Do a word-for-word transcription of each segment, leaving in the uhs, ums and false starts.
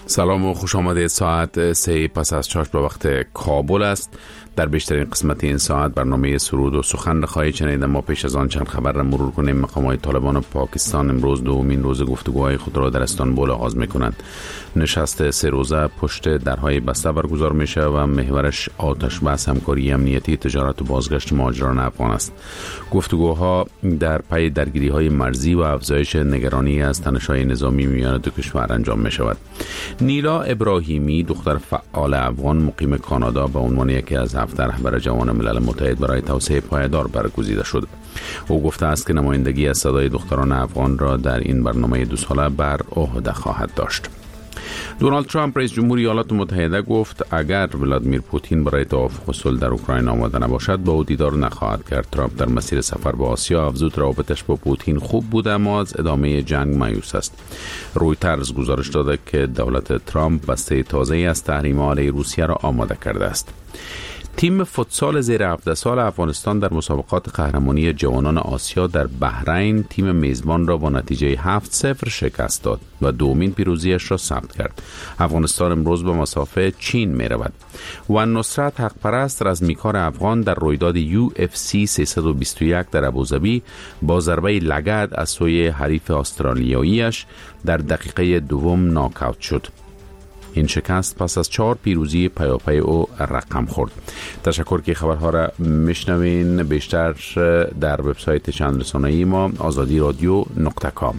سلام و خوش آمدید. ساعت سه پس از چاش به وقت کابل است. در بیشترین قسمت این ساعت برنامه سرود و سخن را خواهید شنید. ما پیش از آن چند خبر را مرور کنیم. مقام‌های طالبان و پاکستان امروز دومین روز گفتگوهای خود را در استانبول آغاز می‌کنند. نشست سه روزه پشت درهای بسته برگزار میشه و محورش آتش بس همکاری امنیتی، تجارت و بازگشت مهاجران افغان است. گفتگوها در پی درگیری‌های مرزی و افزایش نگرانی از تنش‌های نظامی میان دو کشور انجام می‌شود. نیلا ابراهیمی، دختر فعال افغان مقیم کانادا، به عنوان یکی از هفت رهبر جوان ملل متحد برای توسعه پایدار برگزیده شد. او گفته است که نمایندگی از صدای دختران افغان را در این برنامه دو ساله بر عهده خواهد داشت. دونالد ترامپ رئیس جمهور ایالات متحده گفت اگر ولادیمیر پوتین برای توافق صلح در اوکراین آماده نباشد با او دیدار نخواهد کرد. ترامپ در مسیر سفر به آسیا افزود روابطش با پوتین خوب بوده اما از ادامه جنگ مایوس است. رویترز گزارش داده که دولت ترامپ بسته تازه‌ای از تحریم‌ها علیه روسیه را آماده کرده است. تیم فوتسال زیر هفده سال افغانستان در مسابقات قهرمانی جوانان آسیا در بحرین تیم میزبان را با نتیجه هفت صفر شکست داد و دومین پیروزیش را ثبت کرد. افغانستان امروز به مسافه چین می رود و نصرت حق پرست رزمیکار افغان در رویداد یو اف سی سیصد و بیست و یک در ابوظبی با ضربه لگد از سوی حریف استرالیاییش در دقیقه دوم ناکاوت شد. این شکست پس از چهار پیروزی پیاپی او رقم خورد. تشکر که خبرها را میشنوین بیشتر در وبسایت چند رسانه‌ای ما آزادی رادیو نقطه کام.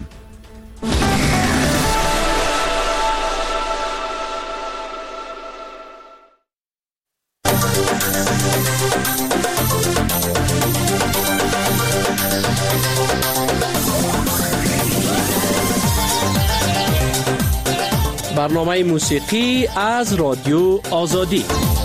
برنامه موسیقی از رادیو آزادی.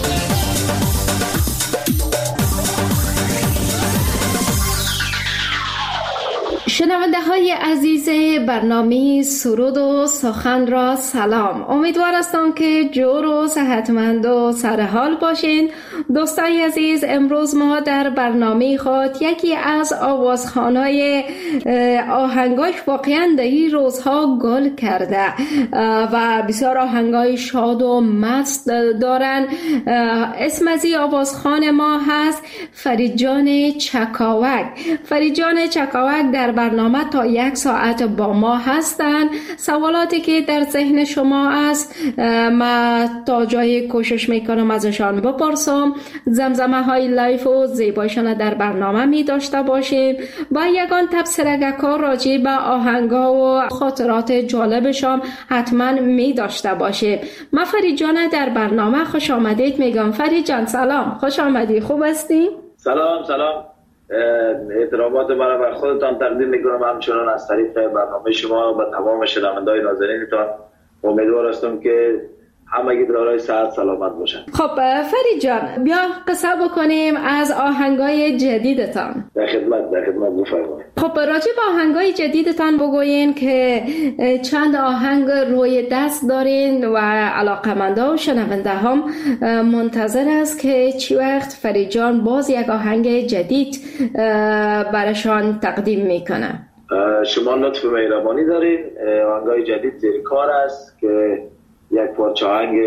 شنونده های عزیز برنامه سرود و سخن را سلام. امیدوار هستم که جور و صحتمند و سرحال باشین. دوستای عزیز، امروز ما در برنامه خود یکی از آوازخوان‌های آهنگاش واقعا در این روزها گل کرده و بسیار آهنگای شاد و مست دارن. اسم از این آوازخوان ما هست فرید جان چکاوک. فرید جان چکاوک در برنامه تا یک ساعت با ما هستن. سوالاتی که در ذهن شما است ما تا جای کوشش میکنم ازشان بپرسم. زمزمه های لایف و زیبایشان در برنامه می داشته باشیم و یگان تبصره کار راجع به آهنگا و خاطرات جالبشان حتما می داشته باشیم. ما فرید جان در برنامه خوش آمدید میگم. فرید جان سلام، خوش آمدی، خوب هستی؟ سلام سلام، احترامات مرا بر خودتان تقدیم میکنم، همچنان از طریق برنامه شما و تمام شنوندگان نازنینتان. امیدوار هستم که همگی دارای صحت سلامت باشن. خب فرید جان، بیا قصه بکنیم از آهنگای جدیدتان. در خدمت در خدمت بفرمایید. خب راجع به آهنگای جدیدتان بگوین که چند آهنگ روی دست دارین و علاقه‌مندا و شنونده هم منتظر است که چی وقت فرید جان باز یک آهنگ جدید براشان تقدیم میکنه. شما لطف مهربانی دارین. آهنگای جدید زیر کار است که یک پارچه آهنگ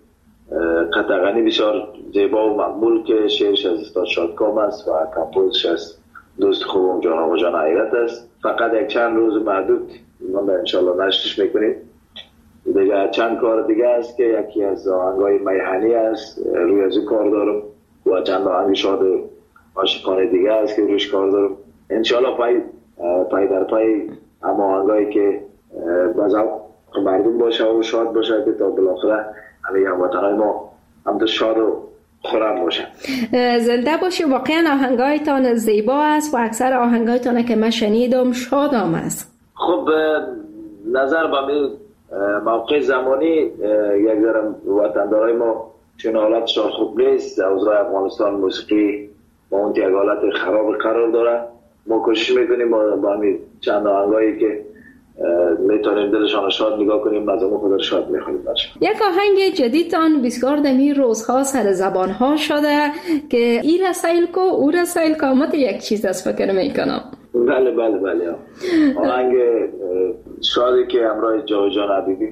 قطعاً بسیار زیبا و مقبول که شعرش از استاد شادکام است و کمپوزش از دوست خوبم جان آقا جان حیرت است. فقط یک چند روز محدود ما انشالله نشرش میکنیم. دیگه چند کار دیگه است که یکی از آهنگای میهنی است روی از کار دارم و چند آهنگ شاد عاشقانه دیگه است که رویش کار دارم. انشالله پای پای در پای اما آهنگایی که بازم مردم باشه و شاد باشه که تا بالاخره همه هموطنای ما هم تو شاد و خورم باشه. زنده باشه. واقعا آهنگایتان زیبا است و اکثر آهنگایتان که من شنیدم شادم است. خب نظر به می موقع زمانی یک ذره وطندارای ما چون حالتشان خوب نیست. اوضاع افغانستان موسیقی با اون یک حالت خراب قرار داره. ما کوشش میکنیم با همین چند آهنگایی که میتونیم دلشان شاد نگاه کنیم، مزامو خود شاد میخونیم باشه. یک آهنگ جدیدتان بسیار دمی روزها سر زبان ها شده که ای رسایل کو او رسایل کامت یک چیز از فکر میکنم. بله بله بله آهنگ شادی که همراه جاوید جان حبیبی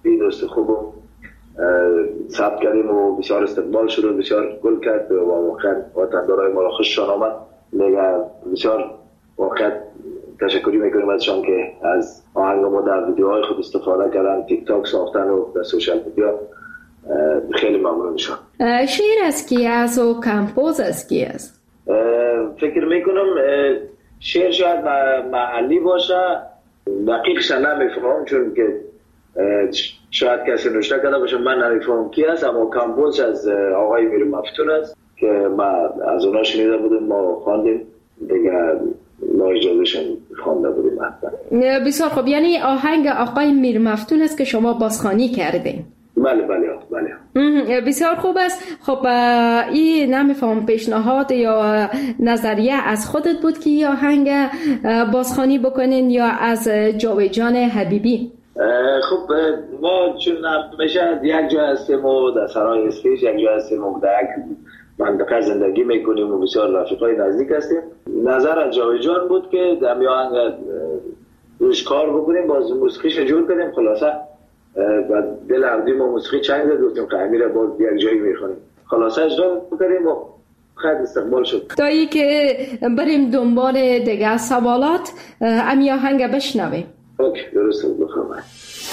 دوست خوبم ثبت کردیم و بسیار استقبال شد و بسیار گل کرد و واقعا وطندارای ما را خوششان آمد. دیگه بسیار واقعا تشکری میکنیم ازشان که از آهنگ ما در ویدیوهای خود استفاده کردن، تیک تاک ساختن و در سوشال میدیا. خیلی ممنونشان. شعر از کی است و کمپوز از کی است؟ فکر میکنم شعر شاید محلی باشه، دقیقش نمیفهمم چون که شاید کسی نوشته کرده باشه، من نمیفهمم کی است، اما کمپوز از آقای میر مفتون است که ما از اونا شنیده بودیم، ما خواندیم دیگه، ما اجازهشون خوانده بودیم. بسیار خوب، یعنی آهنگ آقای میر مفتون است که شما بازخوانی کردین؟ بله بله بله. بسیار خوب است. خب این نمیفهم پیشنهاد یا نظریه از خودت بود که این آهنگ بازخوانی بکنین یا از جاویدجان حبیبی؟ خب ما چون همیشه یک جا هستیم و در سرای اسپیش یک جا هستیم و در یک منطقه زندگی میکنیم و بسیار رفیقای نزدیک هستیم، نظر از جاویدجان بود که در می آهنگ روش کار بکنیم، باز موسیقیش جور کنیم. خلاصه و دل عبدی ما موسیقی چنگ زد گفتیم که امیره باز یک جایی میخونیم، خلاصه اجرا بکنیم و خیلی استقبال شد. تا ای که بریم دنبال دیگه سوالات، امی آهنگ بشنویم. اوکی درسته بخوام.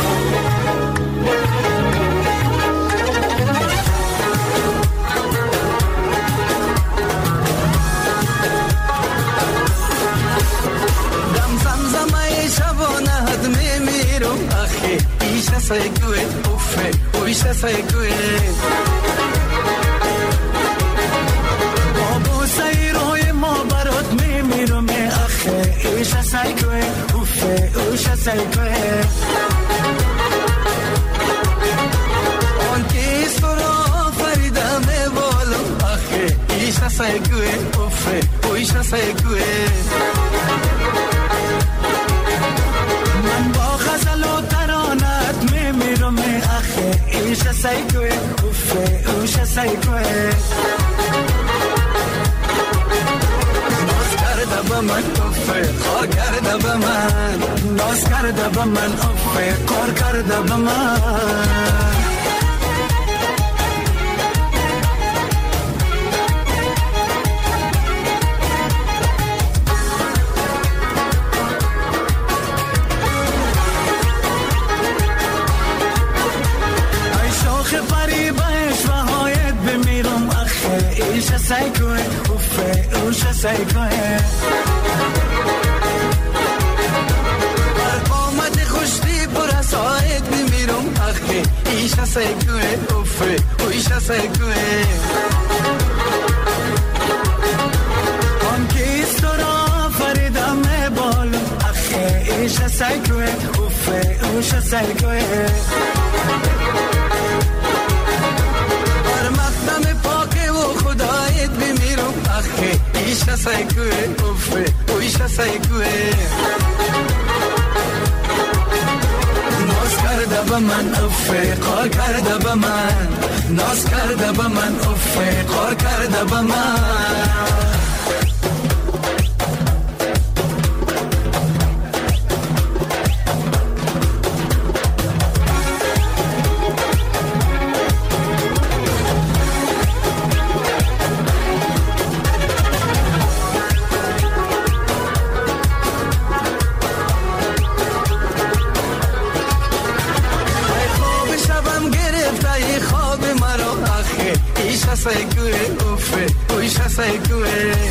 Say good, uffe, ui say good. Abu sayroy ma barot mimiru me akhe, isha say good, uffe, isha say good. On kis faro farida me bolo akhe, isha say good, uffe, isha say good. Man ba khazalo taranat mimiru me akhe, isha say good, uffe, isha say good. Nos karda ba man uffe, qor karda ba man. Nos karda ba man uffe, qor karda ba man. Isha say good, uffe, isha say good. Har qomat khushti pura said bimirum akhe, isha say good, uffe, isha say good. Hum kis tora farida me bolo akhe, isha say good, uffe, isha say good. Har maqdam pake wo khudayet bimirum akhe, isha say good, uffe, isha say good. Nos karda ba man uffe, qor karda ba man. Nos karda ba man uffe, qor karda ba man. Say good, uffe, isha say good.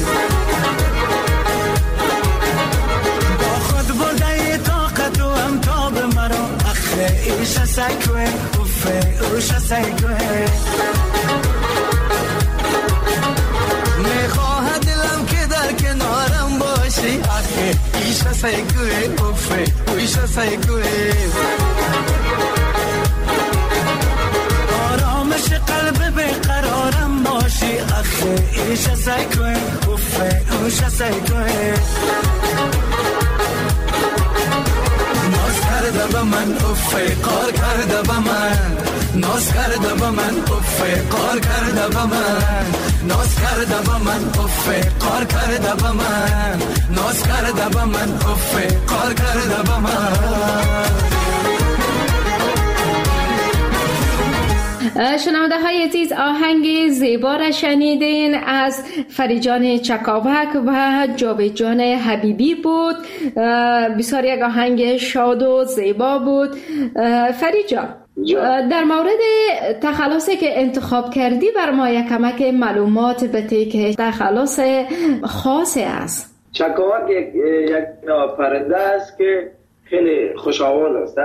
Ba khud burday taqat و امتاب مرا akhe, isha say good, uffe, isha say good. میخواهد دلم که در کنارم باشی akhe, isha say good, uffe, isha say good. آرامش قلب بیقرارم باشی akhe, isha say good, uffe, isha say good. ناز کرده با من uffe, قار کرده با من. ناز کرده با من uffe, قار کرده با من. ناز کرده با من uffe, قار کرده با من. ناز کرده با من uffe, قار کرده با من. شنونده های عزیز، آهنگ زیبا را شنیدین از فریجان چکاوک و جاویدجان حبیبی بود. بسیار یک آهنگ شاد و زیبا بود. فریجان، در مورد تخلصی که انتخاب کردی بر ما یک کمک معلومات بده که تخلص خاصی است. چکاوک یک یک پرنده است که خیلی خوش آواز است،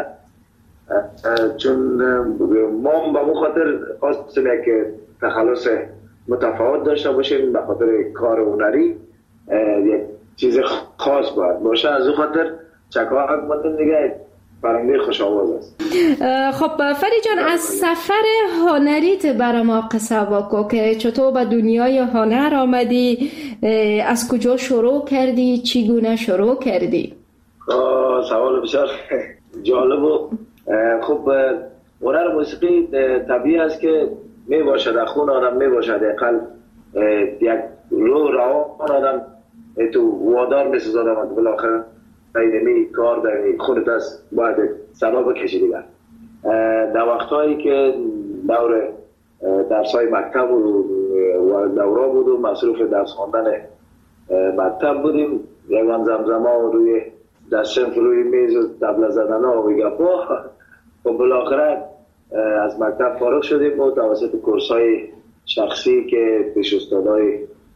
چون ما به اون خاطر خواستیم یک تخلص متفاوت داشته باشیم، به خاطر کار هنری یک چیز خاص باید باشه. از اون خاطر چکاوک مندن دیگه پرنده خوش آواز است. خب فریجان، از سفر هنریت برای ما قصه بگو که چطور به دنیای هنر آمدی، از کجا شروع کردی، چگونه شروع کردی؟ سوال بسیار جالب و خب هنر موسیقی طبیعی است که می باشد در خون آدم، می باشد اقل یک رو روان آدم تو وادار می سازد آدم بالاخره اینمی کار در خونت است باید سلا بکشی دیگر. در وقتهایی که دور درس های مکتب و دورا بود و مصروف درس خواندن مکتب بودیم، یگان زمزمه و روی دستشنف روی میز و دبله زدن ها و گپا و بالاخره از مکتب فارغ شدیم و توسط کورس های شخصی که پیش استادای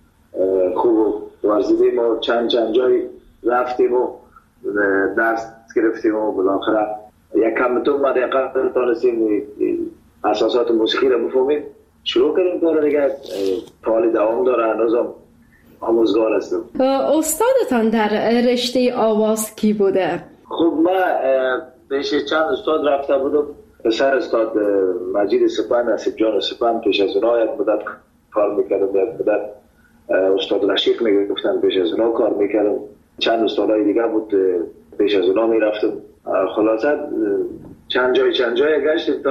خوب ورزیدیم و چند چند جای رفتیم و درس گرفتیم و بالاخره یک کمتون ما دقیقا تانستیم اساسات موسیقی رو بفهمیم، شروع کردیم کار دیگه. حالی دوام داره، هنوزم آموزگار هستم. استادتان در رشته آواز کی بوده؟ خب ما پیش چند استاد رفته بودم. پسر استاد مجید سپند، نصیب جان سپند، پیش از اونها یک مدت کار میکردم، یک مدت استاد رشیق میگفتن، پیش از اونها کار میکردم. چند استادای دیگه بود پیش از اونها میرفتم. خلاصه چند جای چند جای گشتیم تا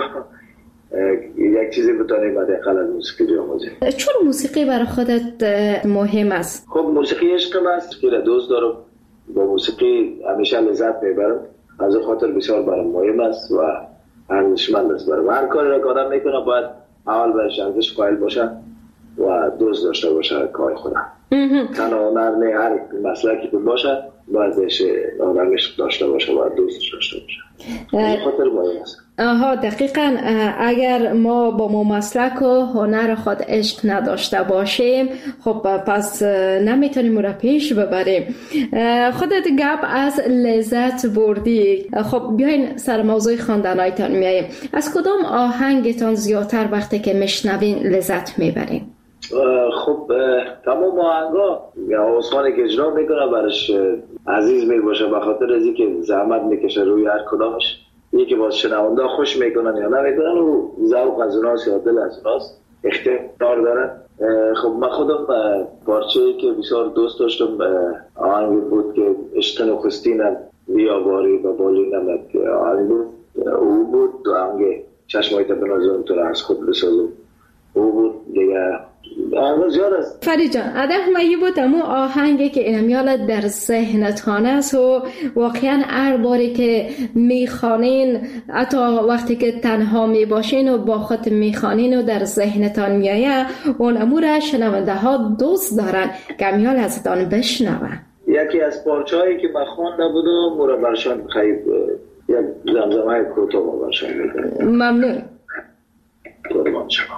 یک چیزی بتانیم حداقل از موسیقی بیاموزیم. چون موسیقی برای خودت مهم است؟ خب موسیقی عشقم است، خیلی دوست دارم، با موسیقی همیشه لذت میبرم، از خاطر بسیار برام مهم است و ارزشمند است برام. هر کاری را که آدم میکنه باید اول بهش ارزش قائل باشه و دوست داشته باشه کار خودم. تنها هنر نه، هر مسلکی که باشه باید بهش آدمش داشته باشه، باید دوستش داشته باشه. این خاطر مهم است. آها، دقیقاً. اگر ما با ما مسلک و هنر خود عشق نداشته باشیم، خب پس نمیتونیم را پیش ببریم. خودت گپ از لذت بردی. خب بیاین سر موضوع خواندنایتان میاییم. از کدام آهنگتان زیادتر وقتی که میشنوین لذت میبرین؟ خب تمام آهنگا یا آسمانی که اجرا میکنه برش عزیز میباشه، به خاطر از اینکه زحمت میکشه روی هر کدامش. یکی باز شنونده خوش میکنن یا نمیکنن و ذوق از اوناست یا دل از اوناست، اختیار دارن. خب من خودم پارچه‌ای که بسیار دوست داشتم آهنگ بود که عشق نخستینم بیاواری و بالینم آهنگ بود. او بود آهنگ چشمایت بنازم تو را از خود بسازم. او بود دیگه. آهنگ زیاد است. فریجان، اده مایی بود امو آهنگی که اینمیال در ذهنتان است و واقعا هر باری که میخوانین، حتی وقتی که تنها میباشین و با خود میخوانین و در ذهنتان میایه، اون امور شنونده ها دوست دارن که امیال ازتان بشنون. یکی از پارچه‌هایی که من خوانده بودم مورا برشان خیلی یک زمزمه کوتاه برشان میکنم. ممنون. قربان شما.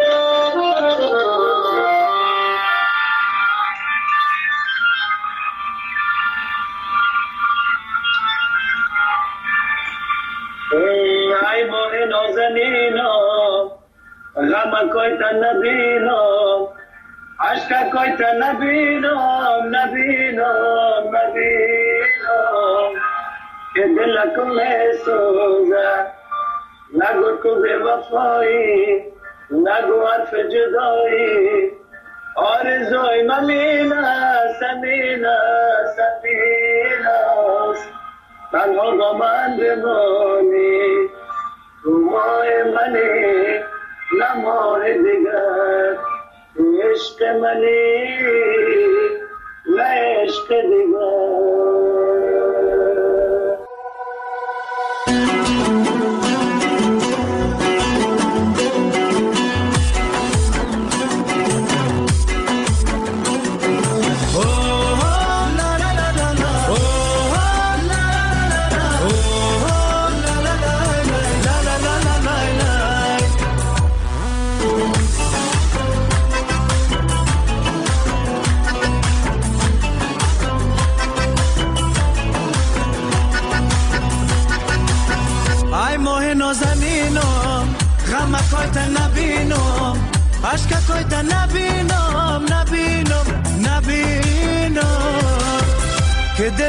ای ماه نازنینم، غم کویت نبینم، عشق کویت نبینم، نبینم، نبینم، که دلکم میسوزه، نگو تو بے وفایی، نگو حرف جدایی، آرزوی ممینه، سمینه، سمینه، تنها با من بمانی، تو ماه منی، نه ماه دیگر، تو عشق منی، نه عشق دیگر.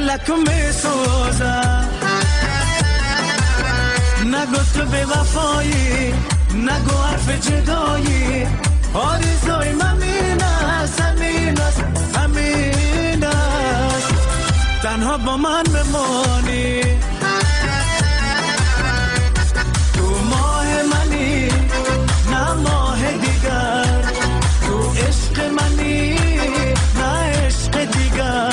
دلکو می سوزم نگو تو به وفایی نگو حرف جدایی آرزوی من این است همین است همین است تنها با من بمانی تو ماه منی نه ماه دیگر تو عشق منی نه عشق دیگر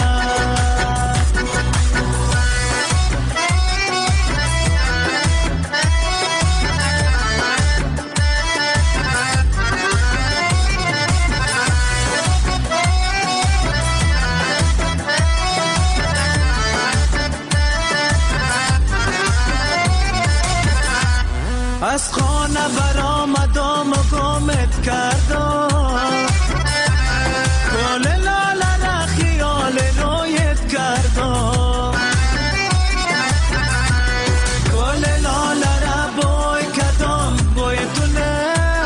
از خانه برآمدم و گمت کردم گل لاله را خیال رویت کردم گل لاله را بوی کردم بوی تونه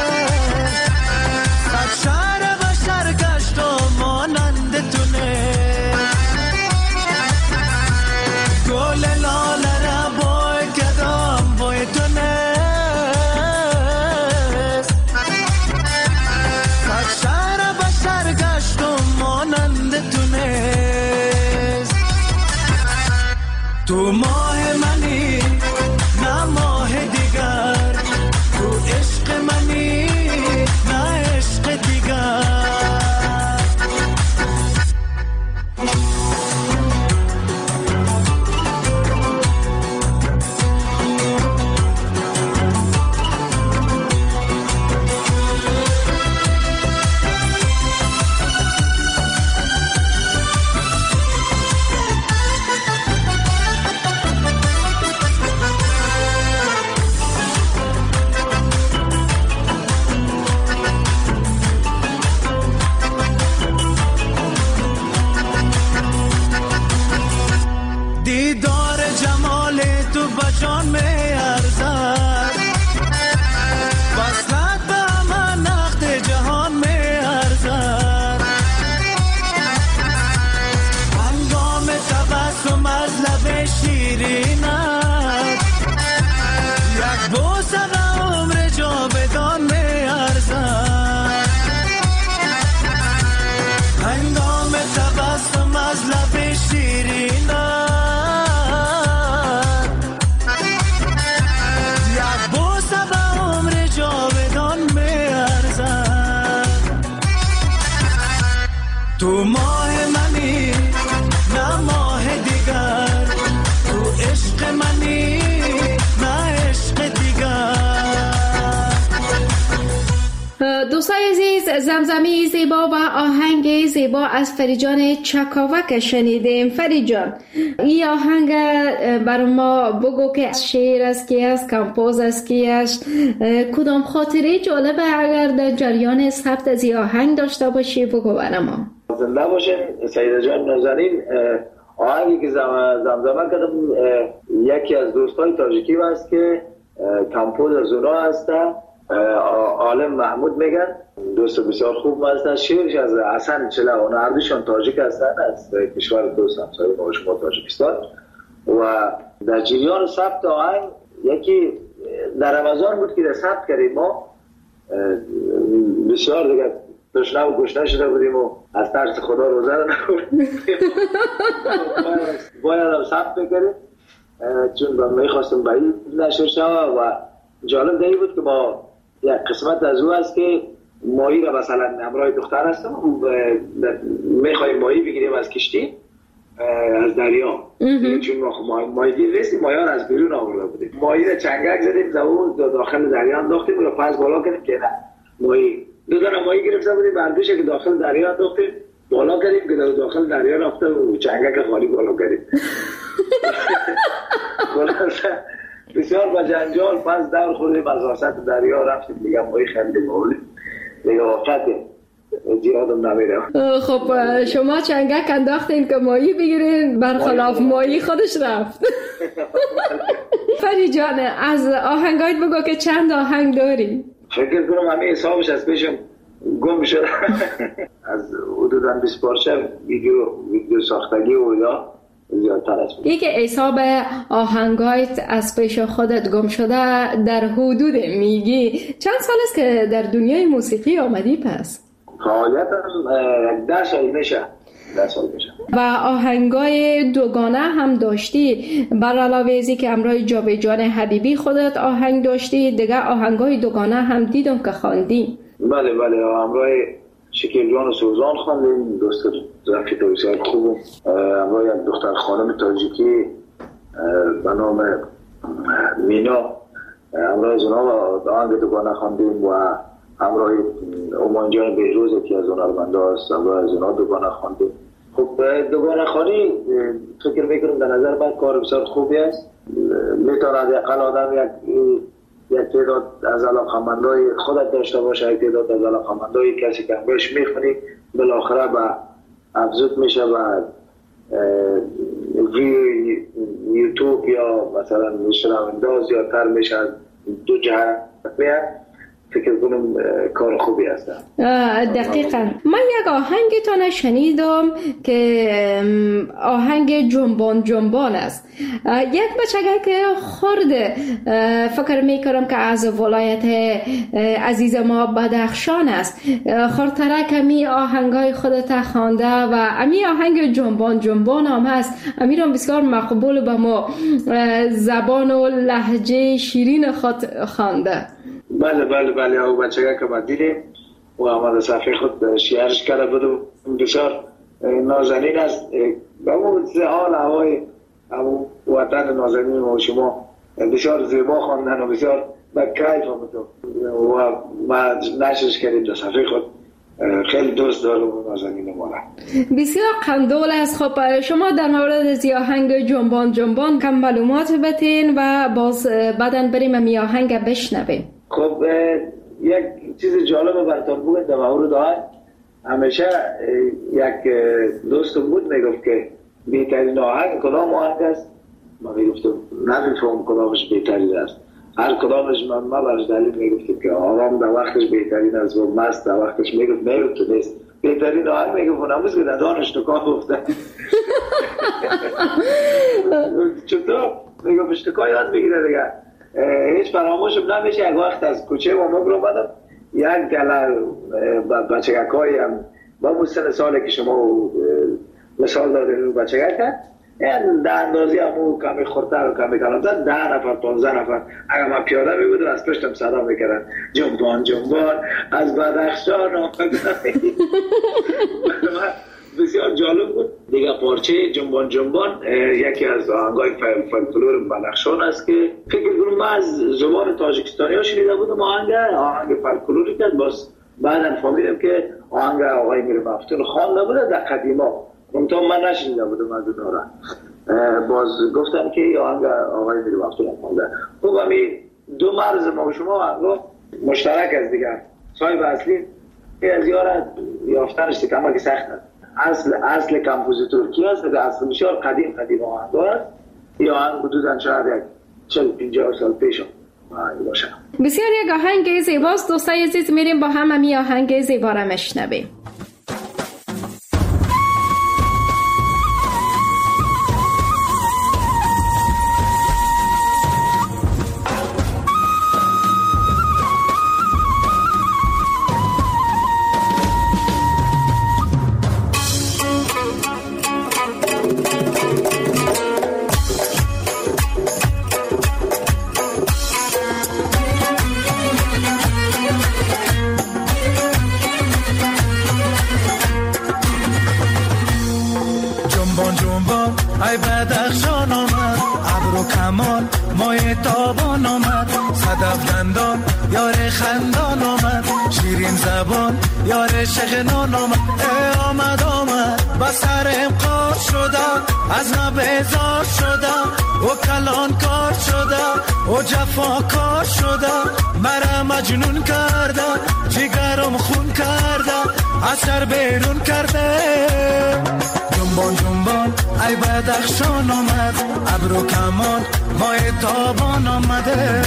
صد شهر و شهر گشتم مانند تونه گل لاله را بوی کردم بوی تونه تو ماه منی نه ماه دیگر تو عشق منی نه عشق دیگر جان می ارزد وصلت به من نقد جهان می ارزد هنگام تبسم از لب شیرینت یک بوسه به عمر جاودان می ارزد هنگام تبسم از لب شیرینت تو ماه منی نه ماه دیگر تو عشق منی نه عشق دیگر دوستای عزیز زمزمه زیبا و آهنگ زیبا از فریجان چکاوک شنیدیم. فریجان این آهنگ بر ما بگو که شعر است کی است کمپوز است کی است کدام خاطره جالبه اگر در جریان ثبت از این آهنگ داشته باشی بگو بر ما. زنده باشین سیده جان نازنین. آهنگی که زمزمه کردم یکی از دوستای تاجیکی هست که کمپوز از اونا هستن عالم محمود میگن دوست بسیار خوب هستن. شعرش از حسن چله اونا هر دوشان تاجیک هستن از کشور دوست همسایه ما شما تاجیکستان و در جریان ثبت آهنگ یکی در رمضان بود که در ثبت کردیم ما بسیار دیگه تشنه و گشنه شده بودیم و از ترس خدا روزه رو نخوردیم باید هم ثبت بکریم چون من میخواستم به این نشر شود و جالب دیگه بود که ما یک قسمت از او هست که ماهی را مثلا همراه دختر هستم و میخواییم ماهی بگیریم از کشتی از دریا چون ما ماهی گیر رسیم ماهی ها از بیرون آورده بودیم ماهی را چنگک زدیم زبون داخل دریا انداختیم و را پس بالا کردیم که نه ماهی دو دانه ماهی گرفته بودیم بردوشه که داخل دریا انداختیم بالا کردیم که داخل دریا رفته و چنگک خالی بالا کردیم بسیار با جنجال پس دور خوردیم از وسط دریا رفتیم دیگه ماهی خریدیم آوردیم دیگه وقت زیادم نمیرم. خب شما چنگک انداختین که ماهی بگیرین برخلاف ماهی خودش رفت. فری جان از آهنگایت بگو که چند آهنگ داری؟ فکر کنم همه حسابش از پیشم گم شد. از حدوداً بیست پارچه ویدیو ویدیو ساختگی و یا زیادتر است. یک حساب آهنگایت از پیش خودت گم شده در حدود میگی چند سال است که در دنیای موسیقی آمدی پس؟ فعالیتم ده سال میشه. ده سال میشه. و آهنگای دوگانه هم داشتی، بر علاوه ازی که همراه جاویدجان حبیبی خودت آهنگ داشتی، دیگه آهنگای دوگانه هم دیدم که خواندی. بله بله، همراه شکیل جان و سوزان خواندیم، دوست رفیق بسیار خوب، همراه یک دختر خانم تاجیکی به نام مینا، همراه از اونها آهنگ دوگانه خواندیم و همراه اومان جان بهروز که از هنرمندا است، همراه از اونها دوگانه خواندیم. خب دوگانه خوانی فکر میکنم در نظر من کار بسیار خوبی است. میتواند اقل آدم یک یک تعداد از علاقه‌مندای خودت داشته باشه، یک تعداد از علاقه‌مندای کسی که بهش میخونی بالاخره به افزود میشه و ویو یوتیوب یا مثلا شنونده زیادتر میشه، دو جهت میاد. فکر کنم کار خوبی هست. دقیقاً من یک آهنگتان شنیدم که آهنگ جنبان جنبان است. یک بچگه که خورده فکر میکنم که از ولایت عزیز ما بدخشان است، خورتره کمی آهنگای خودت خوانده و امی آهنگ جنبان جنبان هم هست. امیرم بسیار مقبول به ما زبان و لهجه شیرین خود خوانده. بله بله بله، او بچه که ما دیدیم و آمده صفحه خود شیرش کرده بودم، بسیار نازنین است. به اون حال هوای وطن نازنین ما شما بسیار زیبا خواندن و بسیار به کیف آمدم و ما نشرش کردیم در صفحه خود. خیلی دوست دارم نازنین ما را. بسیار قندول است. خب شما در مورد از آهنگ جنبان جنبان کم معلومات بتین و باز بعدن بریم امی آهنگ بشنویم. خب یک چیز جالب براتون بگم در مورد آهنگ. همیشه یک دوستم بود میگفت که بهترین آهنگ کدام آهنگ است؟ من میگفتم نمیفهم کدامش بهترین است. هر کدامش من ما برش دلیل میگفتم که آرام در وقتش بهترین است و مست در وقتش میگفت میگفت تو نیست بهترین آهنگ میگفت نموز که دانش نکاه گفته چطور میگفت اشتکاه یاد بگیره دیگه. هیچ فراموشم نمیشه. یک وقت از کوچه و مگر اومدم یک گله بچگک های هم با اون سن ساله که شما مثال دارید بچگک کرد این در اندازی همون کمی خورتر و کمی کلامتر ده نفر پانزده نفر اگر من پیاده میبودم از پشتم صدا میکردن جنبان جنبان از بدخشان آمدن. بسیار جالب بود دیگه. پارچه جنبان جنبان یکی از آهنگای فولکلور بدخشان است که فکر کنم من از زبان تاجیکستانی ها شنیده بودم آهنگ آهنگ فولکلوری که باز بعداً فهمیدم که آهنگ آقای میر مفتون خوانده بوده در قدیما، منتها من نشنیده بودم از اونها را. باز گفتن که آهنگ آقای میر مفتون خوانده. خب همین دو مرز ما و شما آهنگا مشترک است دیگه. صاحب اصلی از یارا یافتنش کما که سخت است. اصل اصل کمپوزیتور کی است؟ اصل بسیار قدیم قدیم آهنگ است. یا آهنگ حدوداً شاید یک چهل پنجاه سال پیش آهنگ باشه. بسیار یک آهنگ زیباست. دوستای عزیز میریم با هم امی آهنگ زیبا را میشنویم. ای بدخشان آمد ابر و کمان مای تابان آمد صدف دندان یار خندان آمد شیرین زبان یار شغنان آمد ای آمد آمد با سرم قار شده از ما بیزار شده و کلان کار شده و جفا کار شده مرا مجنون کرده جگرم خون کرده از سر بیرون کرده جنبان جنبان ای بدخشان آمد ابر و کمان مای تابان آمده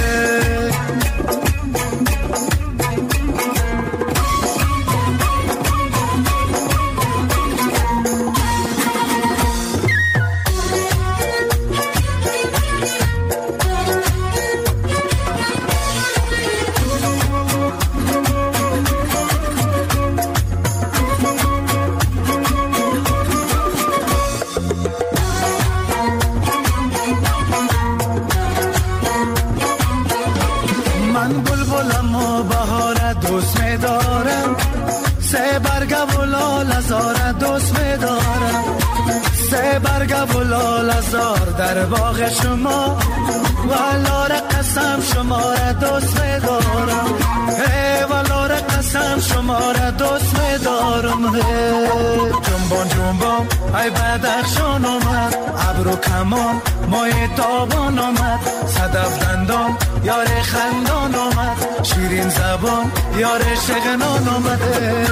دوست می‌دارم، سه برگ و لاله‌زار در باغ شما، والله قسم شما را دوست می‌دارم، هی والله قسم شما را دوست می‌دارم. جنبان جنبان ای بدخشان آمد، ابرو کمان مای تابان آمد، صدف دندان یار خندان آمد، شیرین زبان یار شغنان آمده.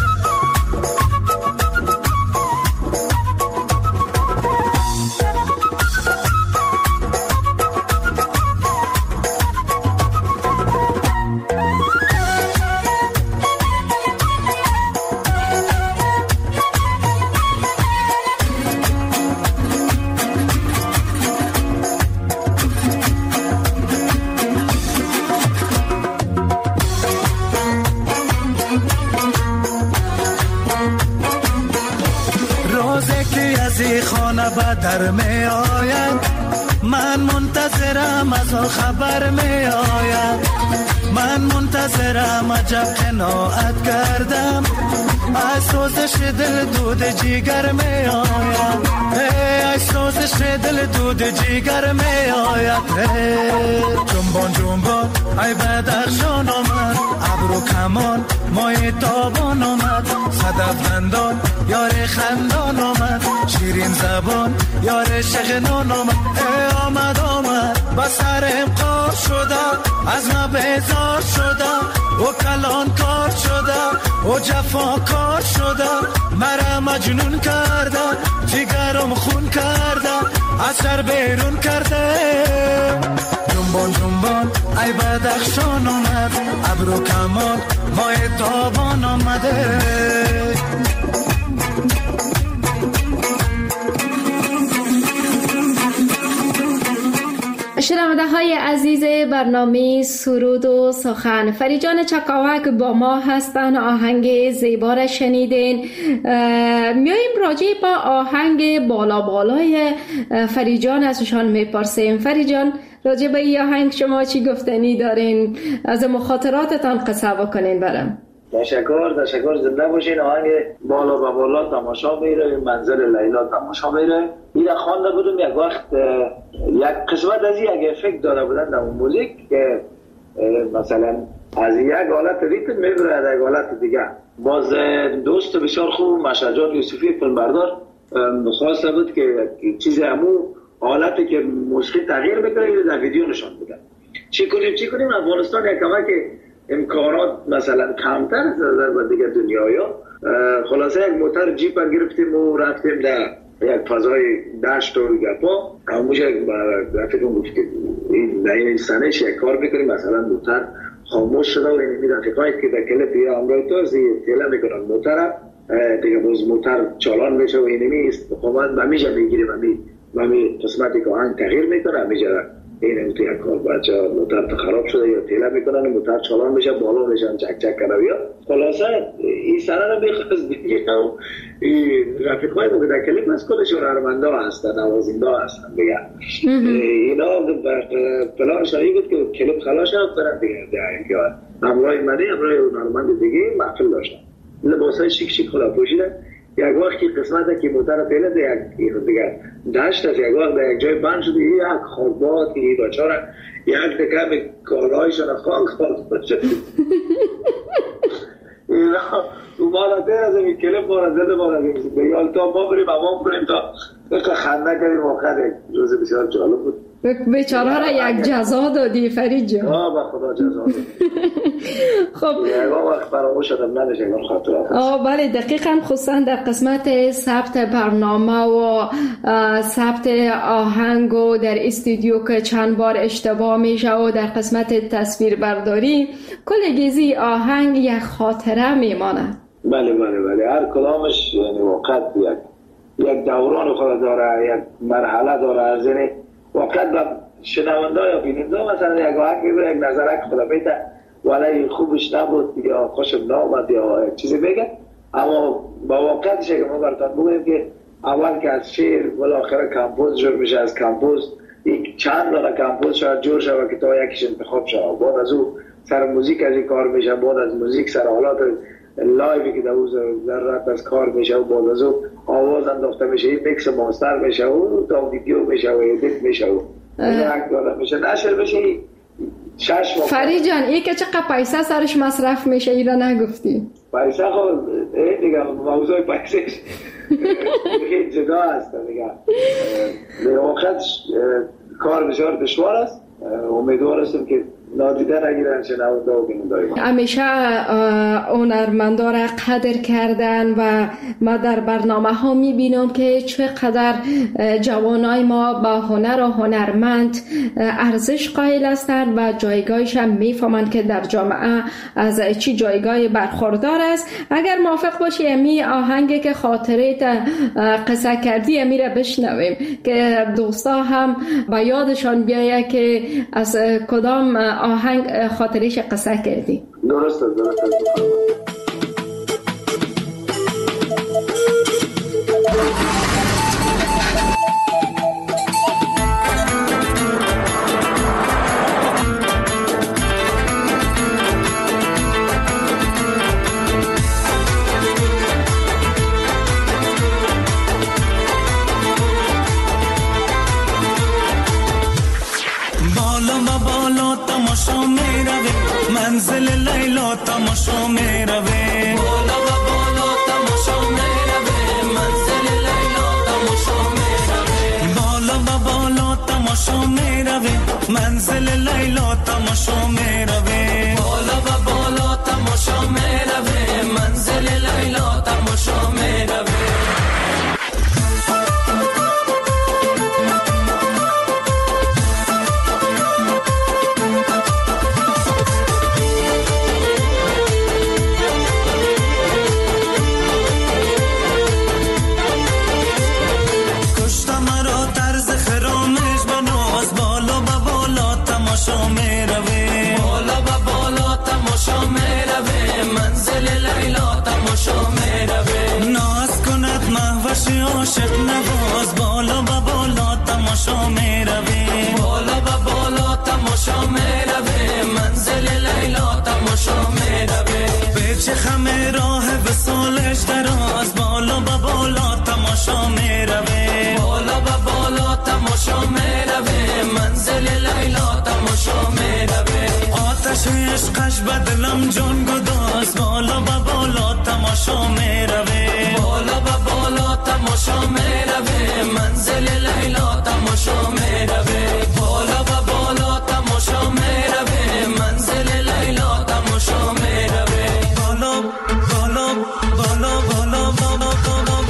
در می آید من منتظرم، از آن خبر می آید من منتظرم، عجب قناعت کردم، از سوزش دل دود جیگر می آید، از سوزش دل دود جیگر می آید. جنبان جنبان ای بدخشان آمد، ابرو کمان مای تابان آمد، صدف دندان یار خندان آمد، شیرین زبان یار شغنان آمد. ای آمد آمد با سرم قار شده، از ما بیزار شده، و کلان کار شده، و جفا کار شده، مرا مجنون کرده، جگرم خون کرده، از سر بیرون کرده. جنبان جنبان ای بدخشان آمد، ابرو کمان مای تابان آمده. شنونده های عزیز برنامه سرود و سخن، فریجان چکاوک با ما هستن، آهنگ زیبا را شنیدین. میاییم راجع با آهنگ بالا بالای فریجان ازشان میپرسیم. فریجان، راجع به این آهنگ شما چی گفتنی دارین؟ از مخاطراتتان قصه بکنین برام. تشکر تشکر زنده باشین. آهنگ بالا و بالا تماشا میره، منزل لیلا تماشا میره. این خوانده بودم یک وقت، یک قسمت از یک افکت داده بودن در موزیک که مثلا از یک حالت ریتم میبره از یک حالت دیگه. باز دوست بسیار خوب مشجات یوسفی فیلمبردار خواسته بود که چیز همون حالتی که موسیقی تغییر بکنه در ویدیو نشان بودن. چی کنیم چی کنیم افغانستان یک کمک امکانات مثلا کمتر از در دیگه دنیایا، خلاصه یک موتر جیپ گرفتیم و رفتیم در یک فضای دشت و گپا. همونش رفتیم گفت که این این سنش یک کار بکنیم، مثلا موتر خاموش شده و این می رفیقایی که در کلپ یا همراه تو تیله میکنن موتر دیگه، باز موتر چالان میشه و اینمی استقامت همیشه میگیریم، همی همی قسمتی که آهنگ تغییر میکنه همیشه این هم توی یک کار بچه موتر خراب شده یا تیله میکنن و موتر چالان میشه بالا میشن چک چک کنه بیا. خلاصه این سنه رو بخواست دیگه و رفیقای ما که در کلیپ از کلشون هرمنده هستن، نوازنده هستن دیگه. اینا پلان شایی بود که کلیپ خلاص شد برن دیگه دیگه همراه منی همراه هرمنده دیگه محفل داشتن، لباسای شیک شیک خدا پوشیدن. یک وقتی قسمت که موتر پیله ده یک دیگه داشت از یک وقت در یک جای بند شده، یک خوابات که این بچه ها یک دکه به کارهایشان خاک خواهد شد. اینا مالا دیر از این کلپ مالا زده مالا به یالتا ما بریم امام بریم تا بقیه خنده کردیم آخر روز بسیار جالب بود. بیچاره را یک جزا دادی فرید جان. آه با خدا جزا دادی. خب یک وقت فراموش شدم نداشت یک خاطرات. آه بله دقیقاً، خصوصا در قسمت ثبت برنامه و ثبت آهنگ و در استودیو که چند بار اشتباه میشه و در قسمت تصویر برداری کلگیزی آهنگ یک خاطره میمانه. بله بله بله، هر کلامش یعنی وقت یک یک دوران خود داره، یک مرحله داره. از این وقت با شنونده یا بیننده مثلا یک آهنگ میبره یک نظرک خدا بیده ولی خوبش نبود یا خوشم نامد یا چیزی بگه، اما با وقتش که ما براتون بگویم که اول که از شعر بالاخره کمپوز جور میشه، از کمپوز یک چند دانه کمپوز شاید جور شود که تا یکیش انتخاب شود، بعد از او سر موزیک از این کار میشه، بعد از موزیک سر حالات لایوی که در اون ضرورت از کار میشه و بعد از اون آواز انداخته میشه، میکس ماستر میشه و تا ویدیو میشه و ادیت میشه و یک داره میشه نشر میشه. شش ماه فرید جان این که چقدر پیسه سرش مصرف میشه اینا نگفتی؟ پیسه خود دیگه موضوع پیسه دیگه جدا است دیگه. به وقت کار بسیار دشوار است. امیدوار هستم که نادیده نگیرن شنونده و بیننده. همیشه هنرمندا را قدر کردن و ما در برنامه ها میبینم که چقدر جوانای ما با هنر و هنرمند ارزش قائل هستند و جایگاهش هم میفهمند که در جامعه از چی جایگاه برخوردار است. اگر موافق باشی امی آهنگی که خاطره قصه کردی امی را بشنویم که دوستا هم با یادشان بیایه که از کدام آهنگ خاطرش قصه کردی. درسته درسته. منزل لیلا تماشا میروه، بالا و بالا تماشا میروه. منزل لیلا تماشا میروه، بالا و بالا تماشا میروه. منزل لیلا تماشا میروه، بالا و بالا تماشا میروه. منزل لیلا تماشا میروه. عاشق نواز بالا و بالا تماشا میروه، بالا و بالا تماشا میروه. منزل لیلا تماشا میروه. به چه خم راه وصالش دراز بالا و بالا تماشا میروه، بالا و بالا تماشا میروه. منزل لیلا تماشا میروه. آتش عشقش به دلم جان گداز بالا و بالا تماشا میروه، بالا و بالا تماشا میروه. منزل لیلا تماشا میروه، بالا و بالا تماشا میروه. منزل لیلا تماشا میروه. بالا بالا بالا بالا بالا بالا.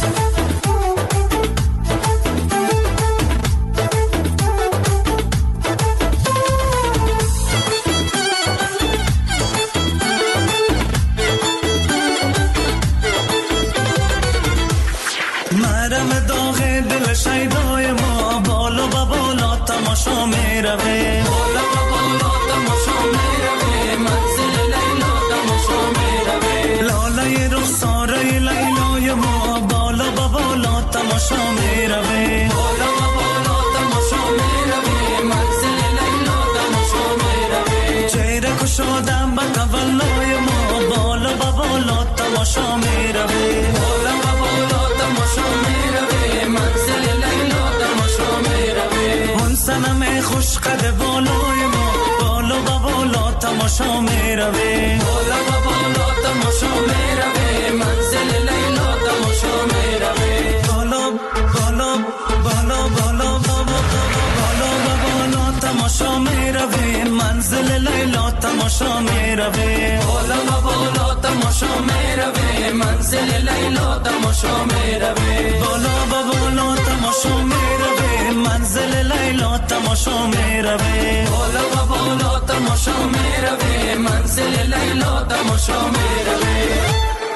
شیدای ما بالا و بالا تماشا میروه، بالا و بالا تماشا میروه. منزل لیلا تماشا میروه. لاله رخساره لیلای ما بالا و بالا تماشا میروه، بالا و بالا تماشا میروه. منزل لیلا تماشا میروه. چهره کشادم به تولای ما بالا و بالا تماشا میروه، بالا و بالا تماشا میروه. منزل لیلا تماشا میروه. اون صنم خوش قد بالای ما بالا و بالا تماشا میروه، بالا و بالا تماشا میروه. منزل لیلا تماشا میروه. بالا بالا بالا بالا بالا بالا و بالا تماشا میروه. منزل لیلا تماشا میروه، بالا و بالا تماشا میروه. منزل لیلا تماشا میروه، بالا و بالا تماشا میروه. منزل لیلا تماشا میروه، بالا و بالا تماشا میروه. منزل لیلا تماشا میروه.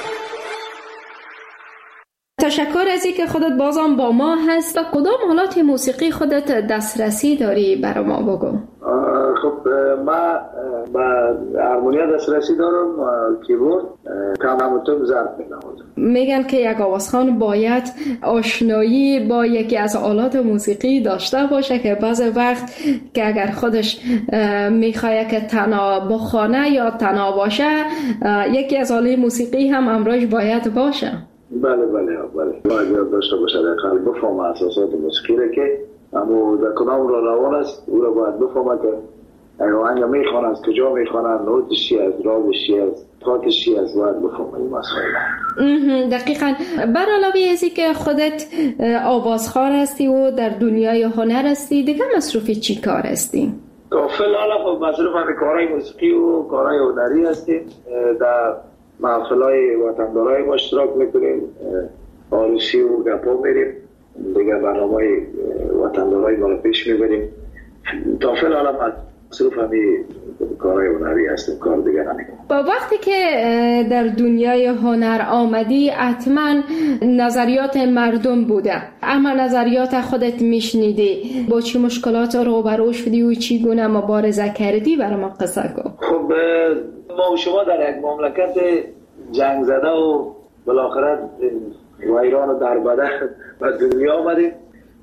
تشکر از اینکه خودت بازم با ما هست. کدام حالات موسیقی خودت دسترسی داری برای ما بگو؟ خب من با هارمونیا دسترسی دارم، کیبورد، کمانتون ضرب می‌نوازم. میگن که یک آوازخوان باید آشنایی با یکی از آلات موسیقی داشته باشه که بعض وقت که اگر خودش میخواد که تنها بخونه یا تنها باشه یکی از آلات موسیقی هم امراش باید باشه. بله بله بله باید یاد داشته باشه دقیقا بفهم اساسات موسیقی را که اما در کدام را روان است او را باید بفهمه که اگر آهنگ میخوانه از کجا میخوانه نوتش چی از رازش چی از تاکش چی از باید بفهمه این مسائل. دقیقا. بر علاوه ازی که خودت آوازخوان هستی و در دنیای هنر هستی دیگه مصروف چی کار هستی؟ فعلا خب مصروف همین کارهای موسیقی و کارهای هنری هستیم. در محفلهای وطندارای ما اشتراک میکنیم، عروسی و گپا میریم، دیگه برنامه‌های وطندارای ما رو پیش میبریم. تا فعلا مصروف همین کارهای هنری هستیم، کار دیگه نمیکنیم. با وقتی که در دنیای هنر آمدی حتما نظریات مردم بوده، اما نظریات خودت میشنیدی، با چی مشکلات روبرو شدی و چی گونه مبارزه کردی؟ برای ما قصه کن. خب ما و شما در یک مملکت جنگ زده و بالاخره ویران و دربده و دنیا آمدیم.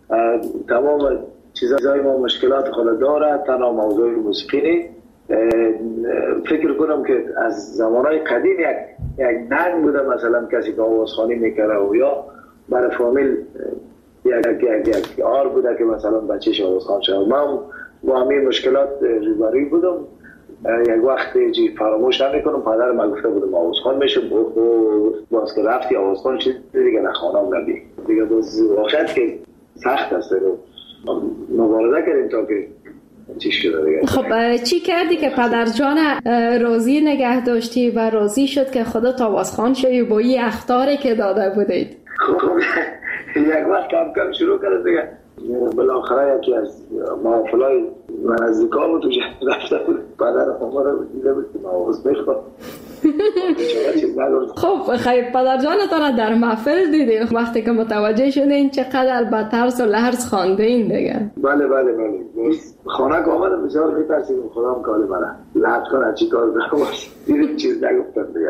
تمام چیزهای ما مشکلات خود داره، تنها موضوع موسیقی نی. فکر کنم که از زمانهای قدیم یک یک ننگ بوده، مثلا کسی که آوازخوانی میکره و یا برای فامیل یک یک یک آر بوده که مثلا بچهش آوازخوان شد. من با همین مشکلات روبروی بودم. یک وقت جی فراموش نمیکنم پدر من گفته بودم آوازخوان میشه، باز که رفتی آوازخوان چیز دیگه نخوانم نبی دیگه. باز واقعیت که سخت است رو مبارزه کردیم تا که چی شده دیگه. خب چی کردی که پدر جان راضی نگه داشتی و راضی شد که خودت آوازخوان شدی با این اخطاری که داده بودید؟ خب یک وقت کم کم شروع کرد دیگه. بالاخره یکی از محافلای نزدیکا بود و رفته بود پدر ما رو دیده بود که آواز میخواد. خب خیلی پدر جانتان در محفل دیدی وقتی که متوجه شدین چقدر با ترس و لرز خوانده این دیگه؟ بله بله بله خانه که آمدم بسیار میترسیم خدا هم کالی منه لحظ کنه چی کار دارم دیدیم چیز نگفتم دیگه.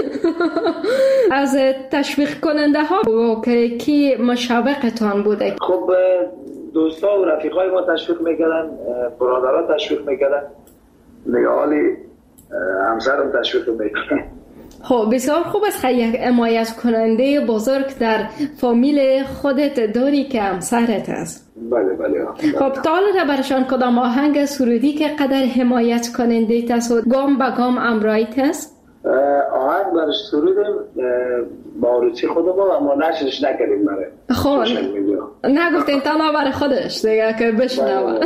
از تشویق کننده ها که کی مشوقتان بوده؟ خب دوستا و رفیقای ما تشویق میکردن، برادرها تشویق میکردن، نگاهالی همسرم تشویق میکردن. خب بسیار خوب است. یک حمایت کننده بزرگ در فامیل خودت داری که همسرت است. بله بله. خب تا حالا برشان کدام آهنگ سرودی که قدر حمایت کننده تست گام به گام امرایت است؟ آهنگ برش سرودیم با عروسی خودم اما نشرش نکردیم برای خب نگفتین تنها برای خودش دیگه که بشنوه.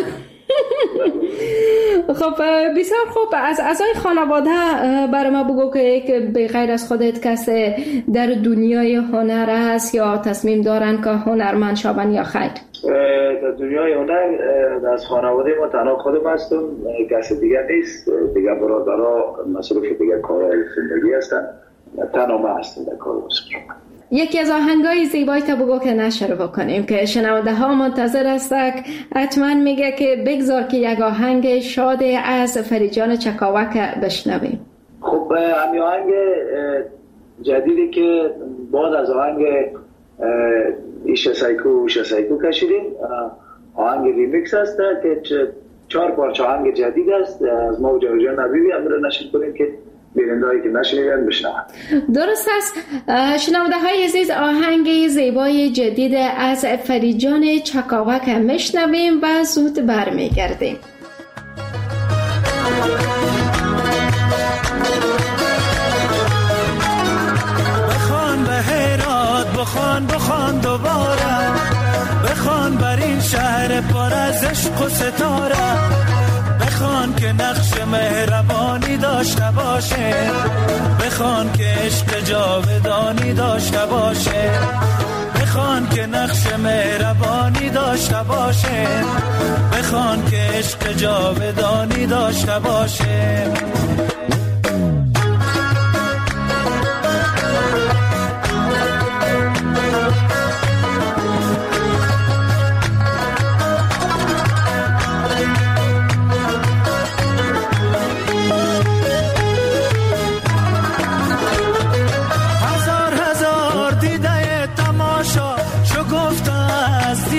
خب بسیار خوب. از اعضای خانواده برای ما بگو که به غیر از خودت کسی در دنیای هنر است یا تصمیم دارن که هنرمند شوند یا خیر؟ در دنیای هنر از خانواده ما تنها خودم هستم، کسی دیگه نیست. دیگه برادرها مصروف دیگه کارهای زندگی هستن، تنها ما هستم در کار موسیقی. یکی از آهنگای زیبایی تا بگو که نشر بکنیم که شنونده ها منتظر هستند. حتما میگه که بگذار که یک آهنگ شاد از فریجان چکاوک بشنویم. خب همین آهنگ جدیدی که بعد از آهنگ ایشه سایکو ایشه سایکو کشیدیم، آهنگ ریمیکس هست که چهار پارچه آهنگ جدید است از ما و جاویدجان نبیبی هم رو نشر کنیم که بیننده‌هایی که نشنیدن بشنون. درست است. شنونده های عزیز آهنگ زیبای جدید از فریجان چکاوک میشنویم و زود برمیگردیم. بخوان به هرات بخوان بخوان دوباره، بخوان بر این شهر پر از عشق و ستاره، بخوان که نقش مهربانی داشته باشه، بخوان که عشق جاودانی داشته باشه، بخوان که نقش مهربانی داشته باشه، بخوان که عشق جاودانی داشته باشه. هزار هزار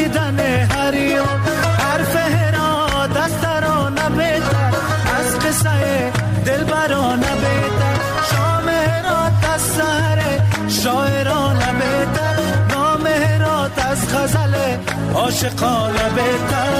دیدن هریو حرف هرا دسترانه بهتر از قصه دلبرانه بهتر شام هرات از سهر شاعرانه بهتر نام هرات از غزل عاشقانه بهتر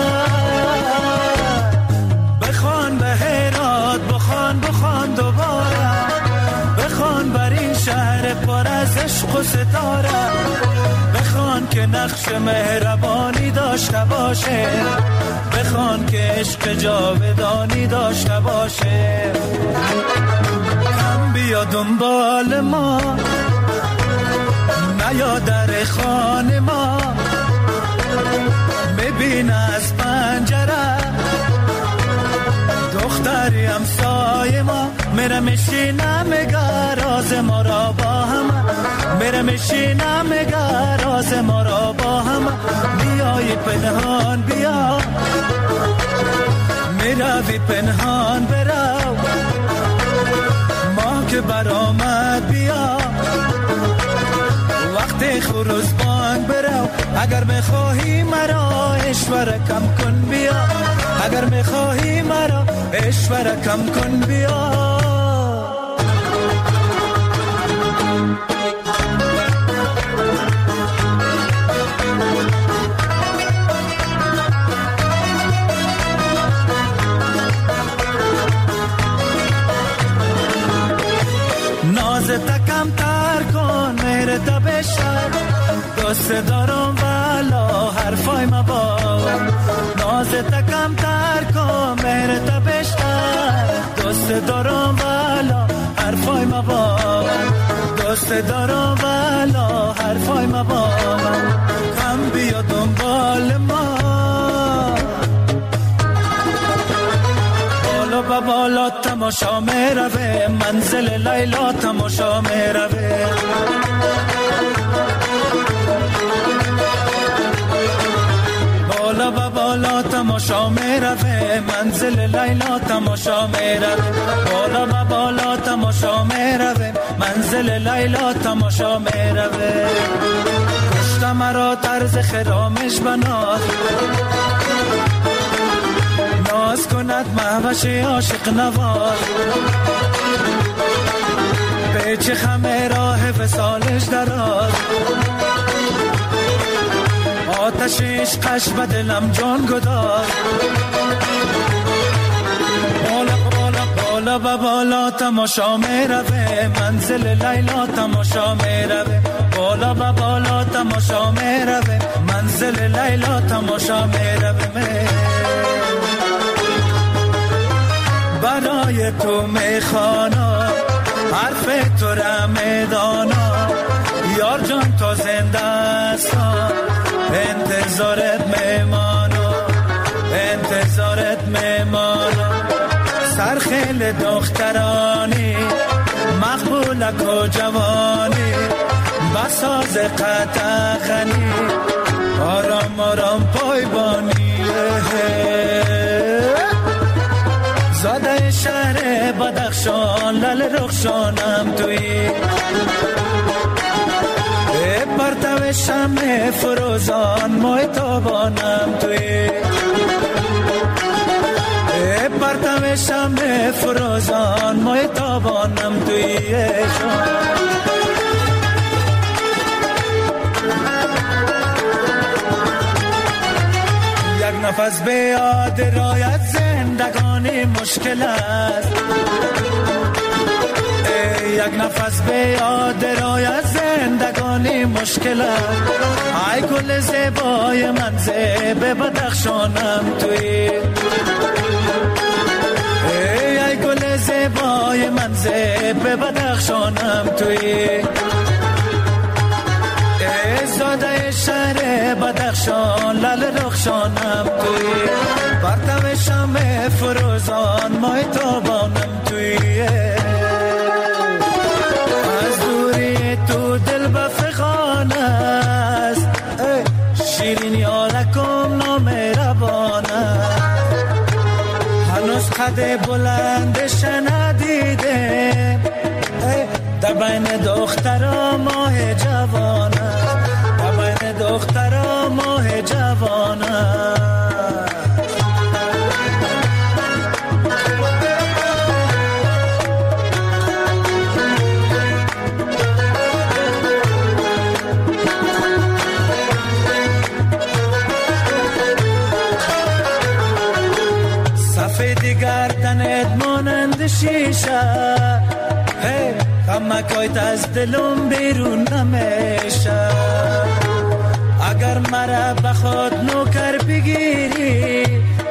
بخوان به هرات بخوان بخوان دوباره بخوان بر این شهر پر از عشق و ستاره بخوان که نقش مهربانی داشته باشه بخوان که عشق جاودانی داشته باشه کم بیا دنبال ما نیا در خانه ما ببین از پنجره دختری همسایه ما میره میشینه میگه راز ما را با هم میره میشینه میگه راز ما را با هم بیای پنهان بیا میروی پنهان برو ما که برآمد بیا وقت خروز بانگ برو اگر میخواهی مرا اشوره کم کن بیا اگر میخواهی مرا اشوره کم کن بیا نازت کم تر کن میره تا بشر دوست دارم والا حرفای ما باور نازت کم تر کن میره تا بشر دوست دارم والا حرفای ما باور دوست دارم والا حرفای ما باور کم بیا دنبال ما بالا بالا تماشا میروه منزل لیلا تماشا میروه بالا بالا تماشا میروه منزل لیلا تماشا میروه بالا بالا تماشا میروه منزل لیلا تماشا میروه کشت مرا طرز خرامش بناز ناز کند مهوش عاشق نواز پیچ خمه راه وصالش دراز آتش عشقش به دلم جان گداز بالا بالا بالا و بالا تماشا میروه منزل لیلا تماشا میروه بالا و بالا تماشا میروه منزل لیلا تماشا میروه برای تو میخوانا حرف تو را میدانا یار جان تو زنده است انتظارت میمانا انتظارت میمانا سرخیل دخترانی مقبولک و جوانی بساز قطعخنی آرام آرام پایبانی زاده شهر بدخشان لل رخشانم توی پرتو شمع فروزان مای تابانم توی پرتو شمع فروزان مای تابانم توی یک نفس به یاد رایت زندگانی مشکل است یک نفس به یاد رایت زندگانی مشکل است ای گل زیبای من زیب بدخشانم توی ای گل زیبای من زیب بدخشانم توی زاده شهر بدخشان لل رخشانم توی پرتو شمع فروزان مای تابانم توی از دوری تو دل بفغان است شیرین یارکم نامهربان است هنوز قد بلند شنیده در بین دخترا ماه جوان است در بین دخترا ماه جوان شیشه غمکایت از دلم بیرون نمیشه اگر مرا بخواد نوکر بگیری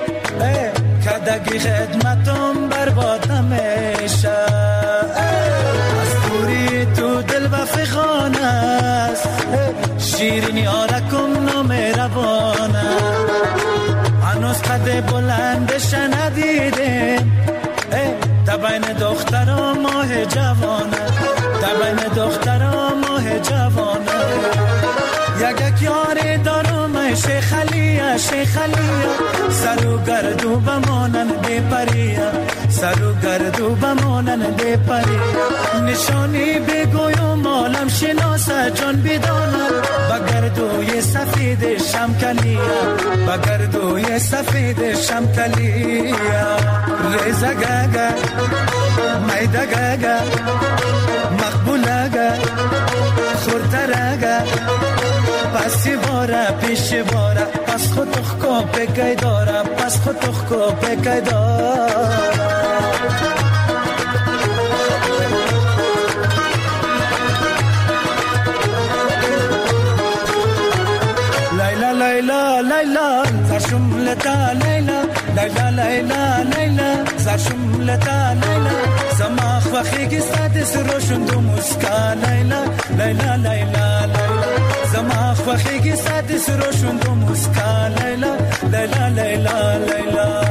کدگی خدمتم برباد نمیشه از دوری تو دل و فخانه است شیرینی آرکم نمیروانه هنوز قد بلندش ندیدیم تبین دخترا ماه جوانه تبین دخترا ماه جوانه یک یک یاری دارم شیخ علیه شیخ علیه سر و گردو بمانن بی پریه سر و گردو بمانن بی پریه نشانی بگویم مالم شناسه جان بدانم بگردوی سفید شمکلیه بگردوی سفید شمکلیه ریزه گگه میده گگه مقبوله گه خورتره گه پسی باره پیش باره پس خود تخکو بگی داره پس خود تخکو بگی داره لیلا لیلا لیلا زرشم لتا لیلا لیلا لیلا لیلا زرشم لتا لیلا زماخ وخیگی سادس روشن دو مسکا لیلا لیلا لیلا لیلا زماخ وخیگی سادس روشن دو مسکا لیلا لیلا لیلا لیلا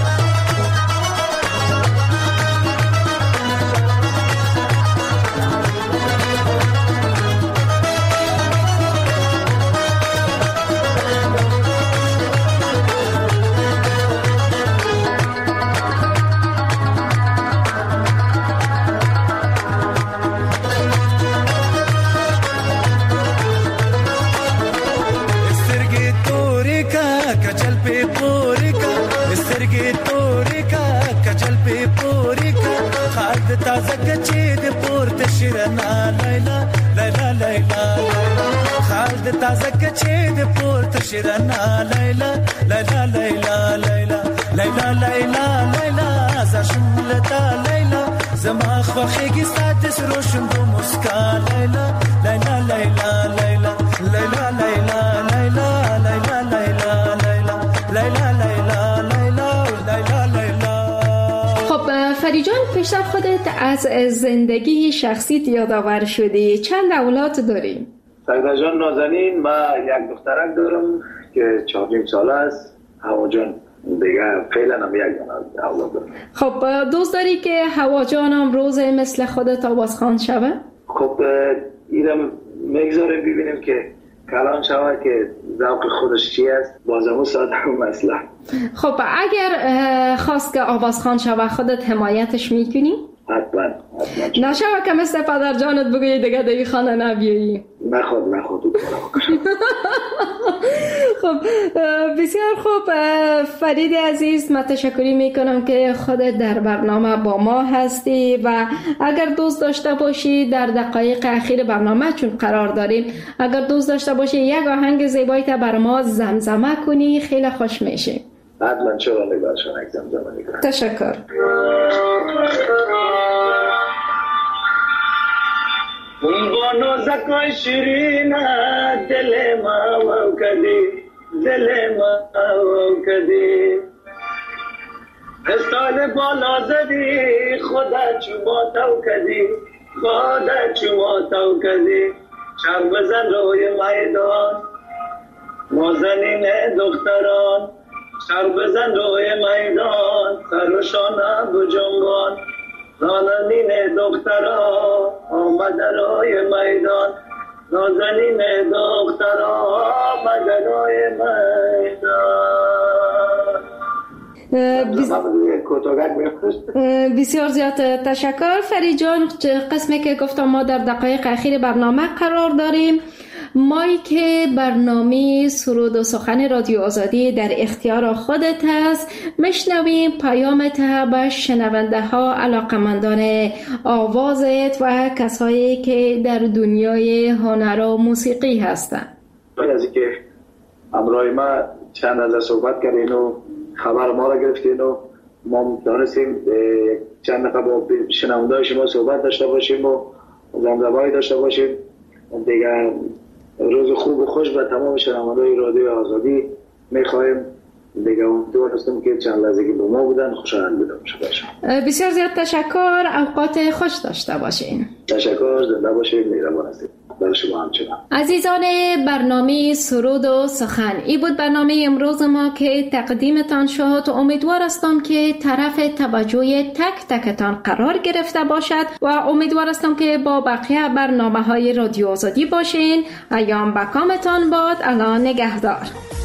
تازه کچی د پورت شیرنا لیلا لیلا لیلا خالد تازه کچی د پورت شیرنا لیلا لیلا لیلا لیلا لیلا لیلا لیلا زشملتا لیلا زما خوخیگی سادس روشن دو مسکا لیلا لیلا لیلا لیلا لیلا لیلا لیلا لیلا لیلا لیلا لیلا لیلا لیلا. خب فری جان، پیشتر خودت از زندگی شخصیت یادآور شدی. چند اولاد داری؟ سعیده جان نازنین، من یک دخترک دارم که چهار ساله است. هوا جان دیگه فعلا هم یک اولاد دارم. خب دوست داری که هوا جانم روز مثل خودت آوازخوان شوه؟ خب ایرم میگذاریم ببینیم که کلام شوه که ذوق خودش چی است، بازمون ساده و مسئله. خب اگر خواست که آوازخوان شوه خودت حمایتش میکنی؟ حتما حتما. نشوه که مثل پدر جانت بگویی دیگه دیگه خانه نبیایی. نخواد نخواد خب بسیار خوب فرید عزیز، من تشکری میکنم که خودت در برنامه با ما هستی و اگر دوست داشته باشی در دقایق اخیر برنامه چون قرار داریم، اگر دوست داشته باشی یک آهنگ زیبایی تا بر ما زمزمه کنی خیلی خوش میشه. حتما چرا نگارشان یک زمزمه میکنم. تشکر. اون با نازکای شیرین دل ما و کدی دل ما و کدی استال بالا زدی خدا چوبا تو کدی خدا چوبا تو کدی شر بزن روی میدان نازنین دختران شر بزن روی میدان سرشانه بجنبان نازنین دختران آمد روی میدان نازنین دختران آمد روی میدان. بسیار زیاد تشکر فرید جان. قسمی که گفتم ما در دقایق اخیر برنامه قرار داریم. مایی که برنامه سرود و سخن رادیو آزادی در اختیار خودت هست، میشنویم پیامت به شنونده ها، علاقمندان آوازت و کسایی که در دنیای هنر و موسیقی هستند. از اینکه همراه ما چند از صحبت کردین و خبر ما را گرفتین و ما دانستیم چند نفر با شنونده‌های شما صحبت داشته باشیم و زمزمه‌ای داشته باشیم. دیگر روز خوب و خوش و تمام شنونده‌های رادیو آزادی می‌خوایم. دیگه امیدوار هستم که چند لحظه که با ما بودن خوشحال بودم. بسیار زیاد تشکر. اوقات خوش داشته باشین. تشکر. زنده باشین. مهربان هستید. برای شما همچنان. عزیزان برنامه سرود و سخن، این بود برنامه امروز ما که تقدیمتان شد. امیدوار هستم که طرف توجه تک تکتان قرار گرفته باشد و امیدوار هستم که با بقیه برنامه های رادیو آزادی باشین. ایام بکامتان باد. الله نگهدار.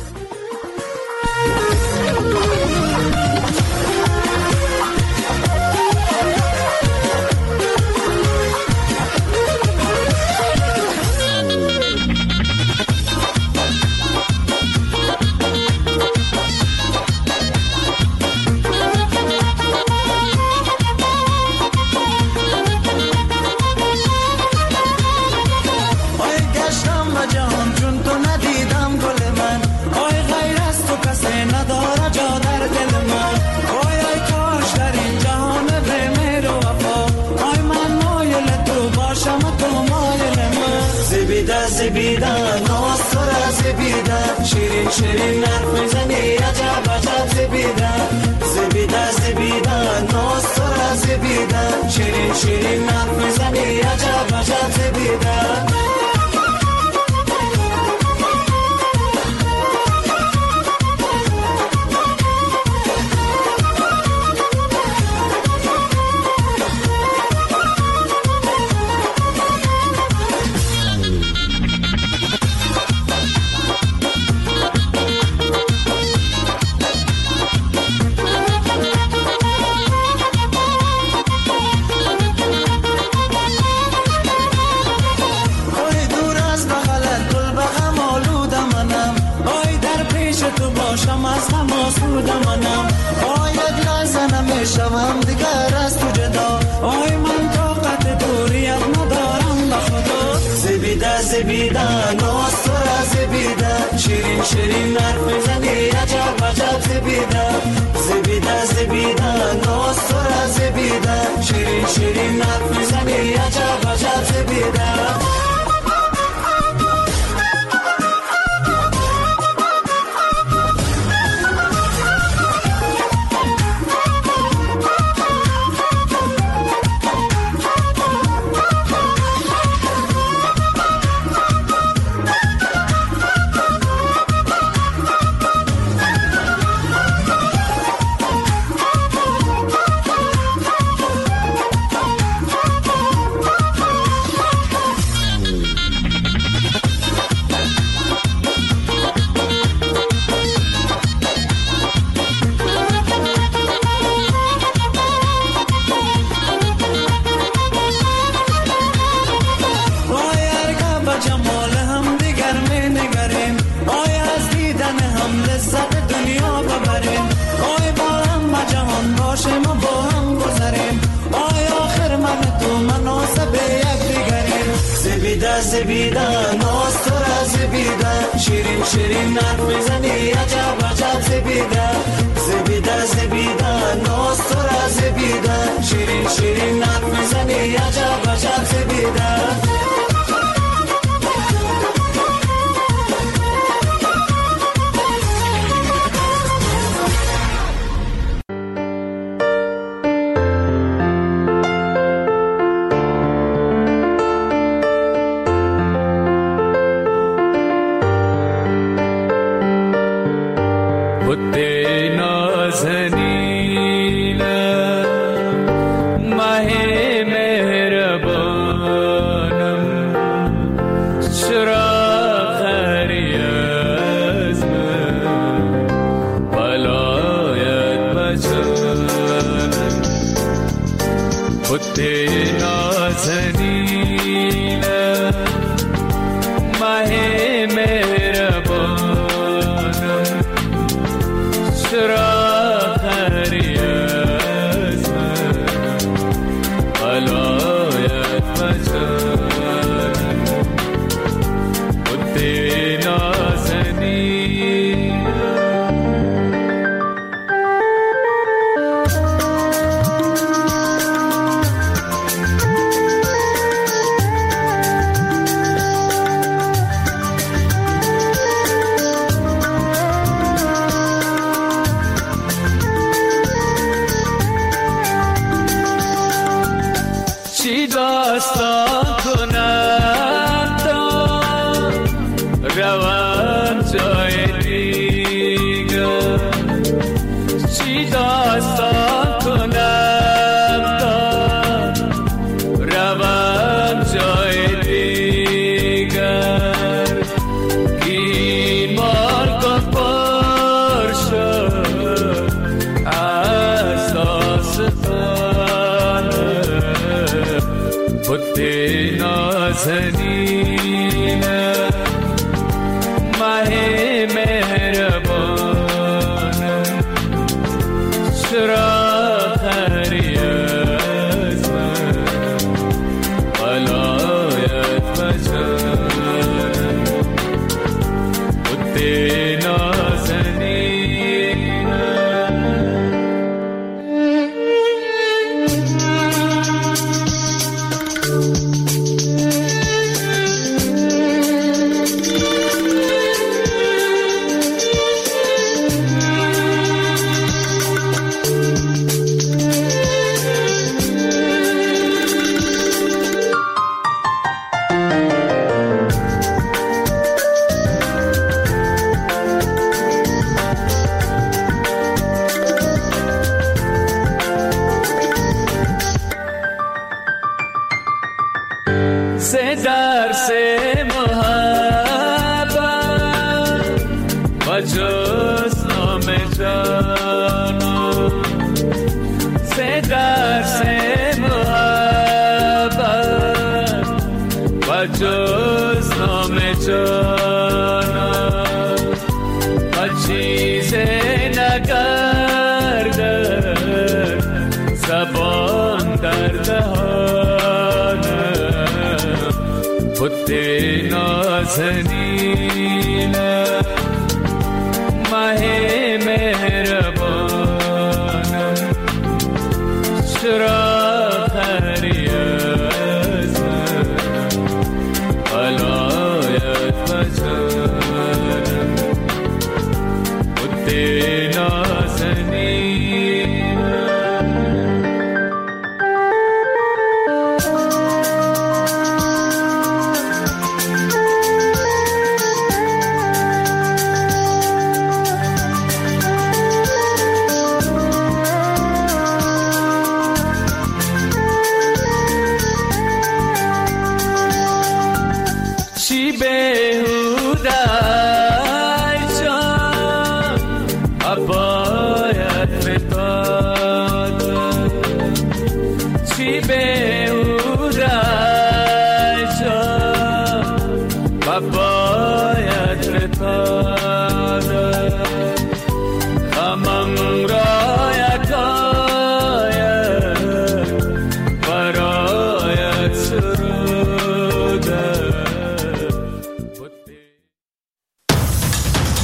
زبیدن ناصر زبیدن شیرین شیرین حرف میزنی عجب عجب زبیدن زبیدن زبیدن ناصر زبیدن شیرین شیرین حرف میزنی عجب عجب زبیدن شوم دیگر از تو جدا آی من طاقت دوریت ندارم بخدا زبیده زبیده ناصر زبیده شیرین شیرین حرف میزنی عجب عجب زبیده زبیده زبیده ناصر زبیده شیرین شیرین حرف میزنی عجب عجب زبیده زبیده ناصر زبیده شیرین شیرین حرف میزنی عجب عجب زبیده زبیده زبیده ناصر زبیده شیرین شیرین حرف میزنی عجب عجب زبیده से दर से मोहब्बत वजोस्नो में जा